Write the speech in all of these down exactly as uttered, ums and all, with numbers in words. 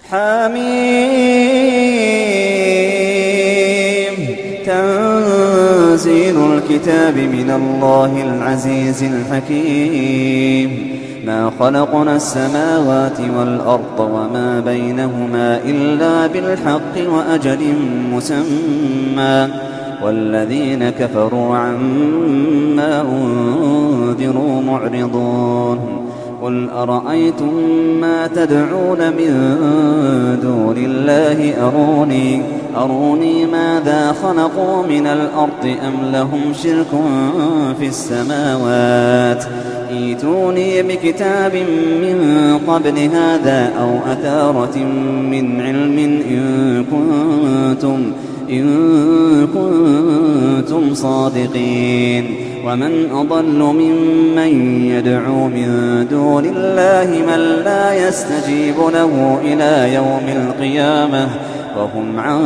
حميم تنزيل الكتاب من الله العزيز الحكيم ما خلقنا السماوات والأرض وما بينهما إلا بالحق وأجل مسمى والذين كفروا عما أنذروا معرضون قل أرأيتم ما تدعون من دون الله أروني, أروني ماذا خلقوا من الأرض أم لهم شرك في السماوات ائتوني بكتاب من قبل هذا أو أثارة من علم إن كنتم, إن كنتم صادقين ومن أضل ممن يدعو من دون الله من لا يستجيب له إلى يوم القيامة وهم عن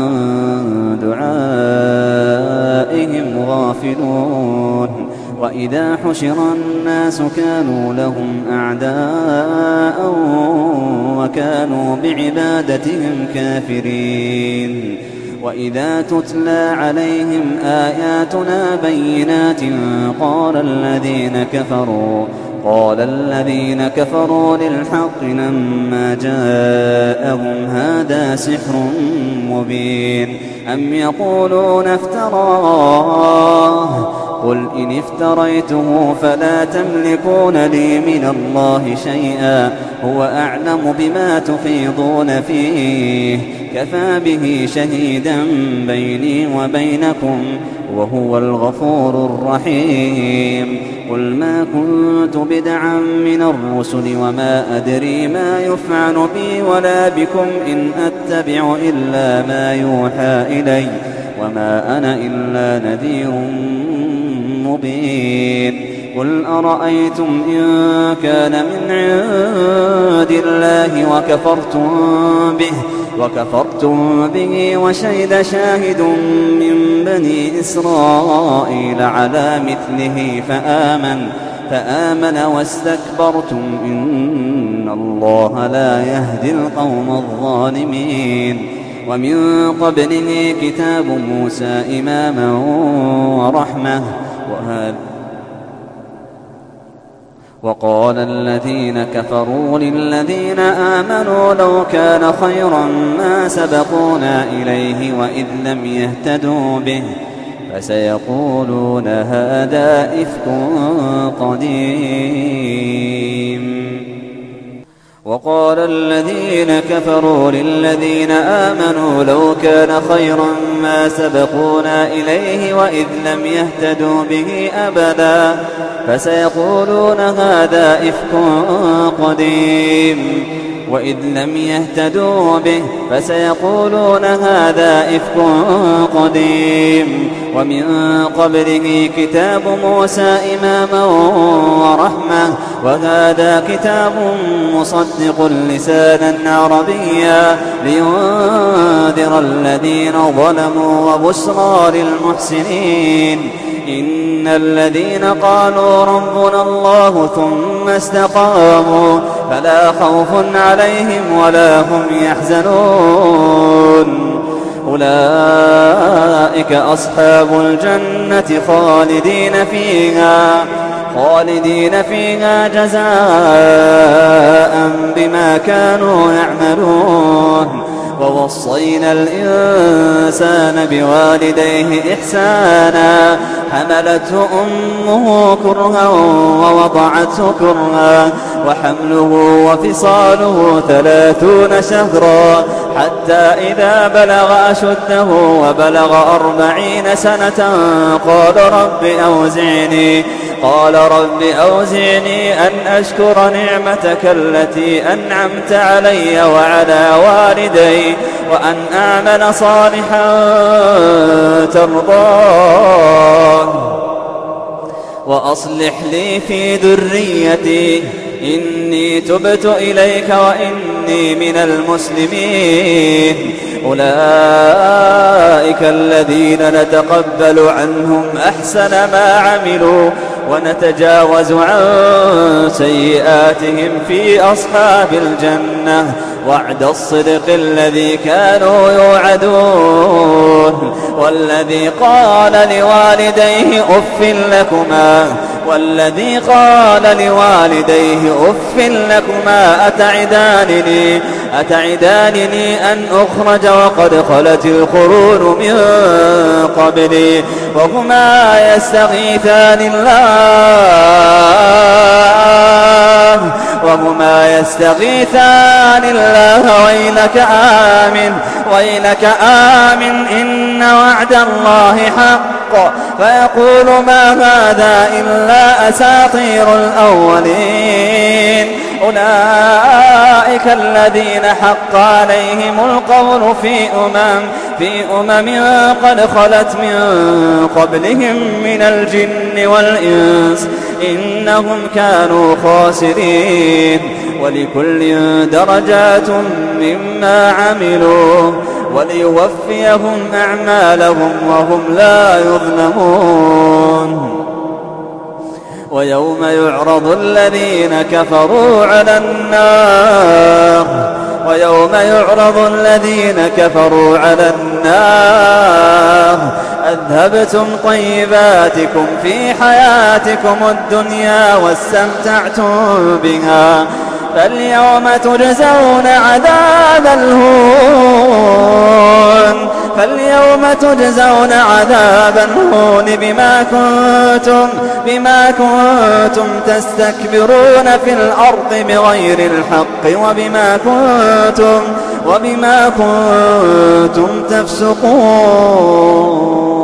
دعائهم غافلون وإذا حشر الناس كانوا لهم أعداء وكانوا بعبادتهم كافرين وإذا تتلى عليهم آياتنا بينات قال الذين كفروا قال الذين كفروا للحق لما جاءهم هذا سحر مبين أم يقولون افتراه قل إن افتريته فلا تملكون لي من الله شيئا هو أعلم بما تفيضون فيه كفى به شهيدا بيني وبينكم وهو الغفور الرحيم قل ما كنت بدعا من الرسل وما أدري ما يفعل بي ولا بكم إن أتبع إلا ما يوحى إلي وما أنا إلا نذير مبين قل أرأيتم إن كان من عند الله وكفرتم به وكفرتم به وشهد شاهد من بني إسرائيل على مثله فآمن فآمن واستكبرتم إن الله لا يهدي القوم الظالمين ومن قبله كتاب موسى إماما ورحمة وهذا وقال الذين كفروا للذين آمنوا لو كان خيرا ما سبقونا إليه وإذ لم يهتدوا به فسيقولون هذا إفك قديم وقال الذين كفروا للذين آمنوا لو كان خيرا ما سبقونا إليه وإذ لم يهتدوا به أبدا فسيقولون هذا إفك قديم وإذ لم يهتدوا به فسيقولون هذا إفك قديم ومن قبله كتاب موسى إماما ورحمة وهذا كتاب مصدق لسانا عربيا لينذر الذين ظلموا وبشرى للمحسنين إن الذين قالوا ربنا الله ثم استقاموا فلا خوف عليهم ولا هم يحزنون أولئك أصحاب الجنة خالدين فيها خالدين فيها جزاء بما كانوا يعملون ووصينا الإنسان بوالديه إحسانا حملته أمه كرها ووضعته كرها وحمله وفصاله ثلاثون شهرا حتى إذا بلغ أشده وبلغ أربعين سنة قال رب أوزعني قال رب أوزعني أن أشكر نعمتك التي أنعمت علي وعلى والدي وأن أعمل صالحا ترضاه وأصلح لي في ذريتي إني تبت إليك وإني من المسلمين أولئك الذين نتقبل عنهم أحسن ما عملوا ونتجاوز عن سيئاتهم في أصحاب الجنة وعد الصدق الذي كانوا يوعدون والذي قال لوالديه أف لكما والذي قال لوالديه أف لكما أتعدانني أتعدانني أن أخرج وقد خلت القرون من قبلي وهما يستغيثان الله وهما يستغيثان الله ويلك آمن ويلك آمن إن وعد الله حق فيقول ما هذا إلا أساطير الأولين أولئك الذين حق عليهم القول في أمم في أمم قد خلت من قبلهم من الجن والإنس إنهم كانوا خاسرين ولكل درجات مما عملوا وليوفيهم أعمالهم وهم لا يظلمون ويوم يعرض الذين كفروا على النار ويوم يعرض الذين كفروا على النار أذهبتم طيباتكم في حياتكم الدنيا واستمتعتم بها فاليوم تجزون عذاب الهون فاليوم تجزون عذاب الهون بما كنتم بما كنتم تستكبرون في الأرض بغير الحق وبما كنتم وبما كنتم تفسقون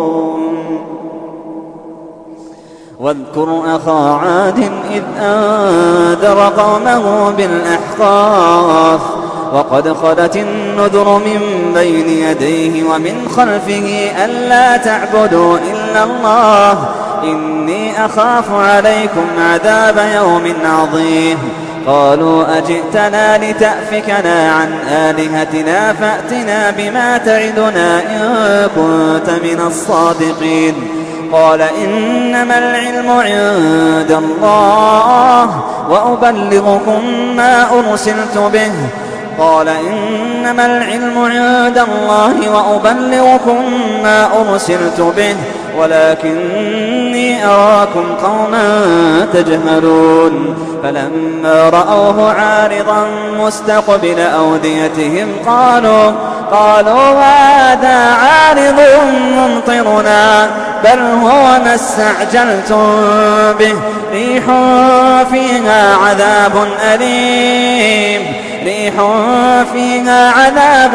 واذكر أخا عاد إذ أنذر قومه بالأحقاف وقد خلت النذر من بين يديه ومن خلفه ألا تعبدوا إلا الله إني أخاف عليكم عذاب يوم عظيم قالوا أجئتنا لتأفكنا عن آلهتنا فأتنا بما تعدنا إن كنت من الصادقين قال إنما العلم عند الله وأبلغكم ما أرسلت به قال إنما العلم عند الله وأبلغكم ما أرسلت به ولكني أراكم قوما تجهلون فلما رأوه عارضا مستقبل أوديتهم قالوا قالوا هذا عارض ممطرنا بل هو ما استعجلتم به ريح فيها عذاب أليم ريح فيها عذاب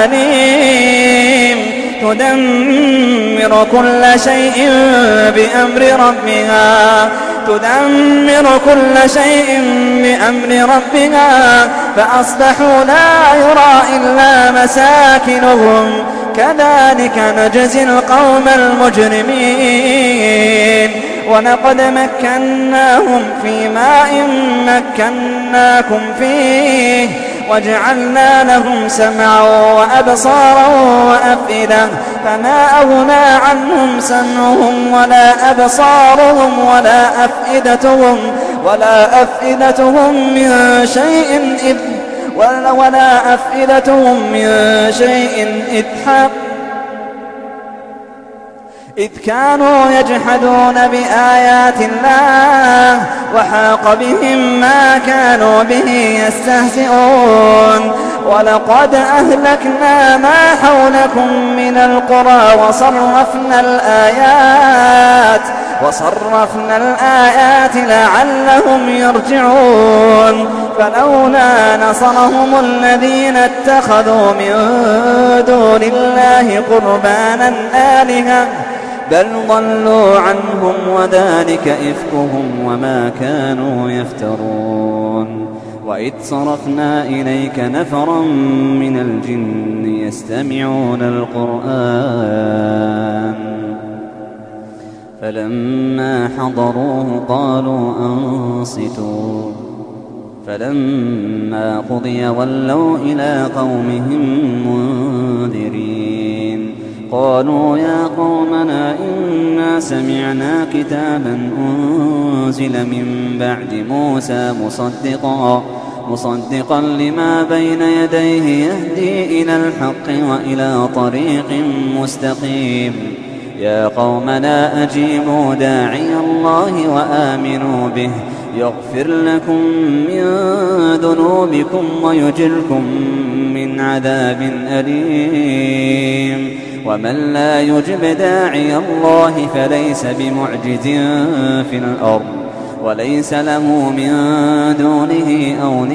أليم تدمر كل شيء بأمر ربها تدمر كل شيء بأمر ربها فأصبحوا لا يرى إلا مساكنهم كذلك نجزي القوم المجرمين ولقد مكناهم في ماء مكناكم فيه وجعلنا لهم سمعا وأبصارا وأفئدة فما أغنى عنهم سمعهم ولا أبصارهم ولا أفئدتهم ولا أفئدتهم من شيء إذ ولا, ولا أفئدتهم من شيء إذ حق إذ كانوا يجحدون بآيات الله وحاق بهم ما كانوا به يستهزئون ولقد أهلكنا ما حولكم من القرى وصرفنا الآيات وصرفنا الآيات لعلهم يرجعون فلولا نصرهم الذين اتخذوا من دون الله قربانا آلهة بل ضلوا عنهم وذلك إفكهم وما كانوا يفترون وإذ صرفنا إليك نفرا من الجن يستمعون القرآن فلما حضروه قالوا أنصتوا فلما قضي ولوا إلى قومهم منذرين قالوا يا قومنا إنا سمعنا كتابا أنزل من بعد موسى مصدقا مصدقا لما بين يديه يهدي إلى الحق وإلى طريق مستقيم يا قومنا أجيبوا داعي الله وآمنوا به يغفر لكم من ذنوبكم ويجركم من عذاب أليم ومن لا يجب داعي الله فليس بمعجز في الأرض وليس له من دونه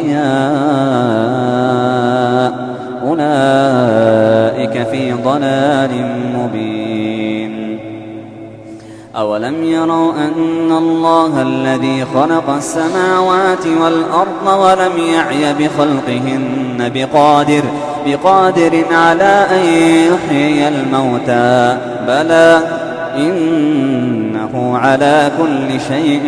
أولياء أولئك في ضلال مبين أولم يروا أن الله الذي خلق السماوات والأرض ولم يعي بخلقهن بقادر بقادر على أن يحيي الموتى بلى إنه على كل شيء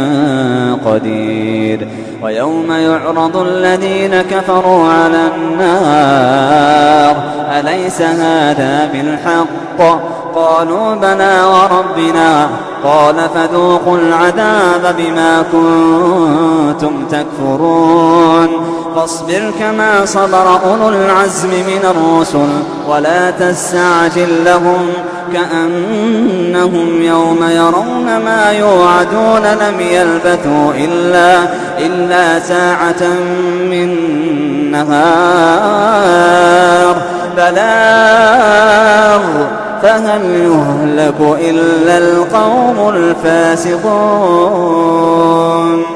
قدير ويوم يعرض الذين كفروا على النار أليس هذا بالحق قالوا بلى وربنا قال فذوقوا العذاب بما كنتم تكفرون فاصبر كما صبر أولو العزم من الرسل ولا تستعجل لهم كأنهم يوم يرون ما يوعدون لم يلبثوا إلا, إلا ساعة من نهار بلاغ فهل يهلك إلا القوم الفاسقون.